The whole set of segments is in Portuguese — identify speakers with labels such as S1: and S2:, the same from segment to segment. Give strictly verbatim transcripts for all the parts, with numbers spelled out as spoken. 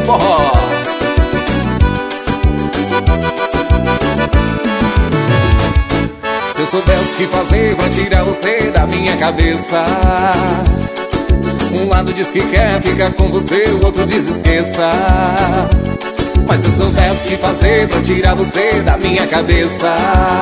S1: forró. Se eu soubesse o que fazer pra tirar você da minha cabeça, um lado diz que quer ficar com você, o outro diz esqueça. Mas se eu soubesse o que fazer pra tirar você da minha cabeça,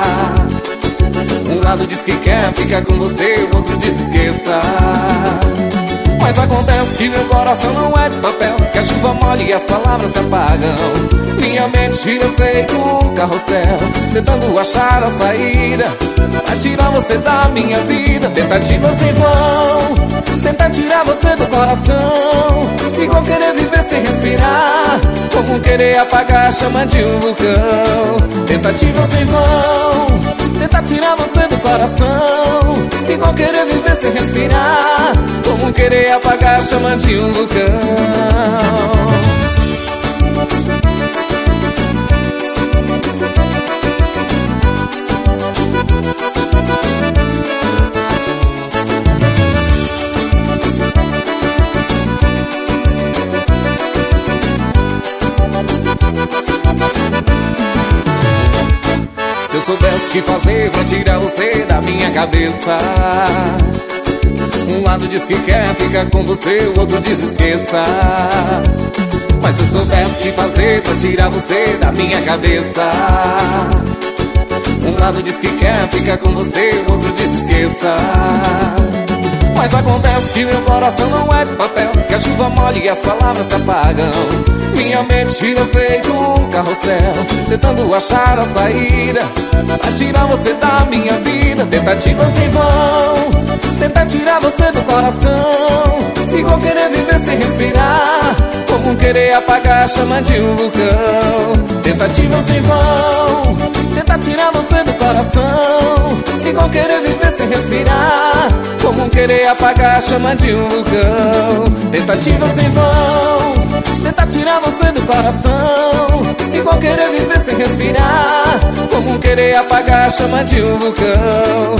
S1: um lado diz que quer ficar com você, o outro diz esqueça. Mas acontece que meu coração não é de papel, que a chuva molha e as palavras se apagam. Minha mente gira feito um carrossel, tentando achar a saída pra tirar você da minha vida. Tentativas em vão, tentar tirar você do coração, igual querer viver sem respirar, como querer apagar a chama de um vulcão. Tentativas em vão, tentar tirar você do coração, igual querer viver sem respirar, como querer apagar a chama de um vulcão. Se eu soubesse o que fazer pra tirar você da minha cabeça, um lado diz que quer ficar com você, o outro diz esqueça. Mas se eu soubesse o que fazer pra tirar você da minha cabeça, um lado diz que quer ficar com você, o outro diz esqueça. Mas acontece que meu coração não é de papel, que a chuva molha e as palavras se apagam. Minha mente gira feito um carrossel, tentando achar a saída pra tirar você da minha vida. Tentativas em vão, tentar tirar você do coração, igual querer viver sem respirar, como querer apagar a chama de um vulcão. Tentativas em vão, tentar tirar você do coração, igual querer viver sem respirar, como querer apagar a chama de um vulcão. Tentativas em vão, tentar tirar você do coração, igual querer viver sem respirar, como querer apagar a chama de um vulcão.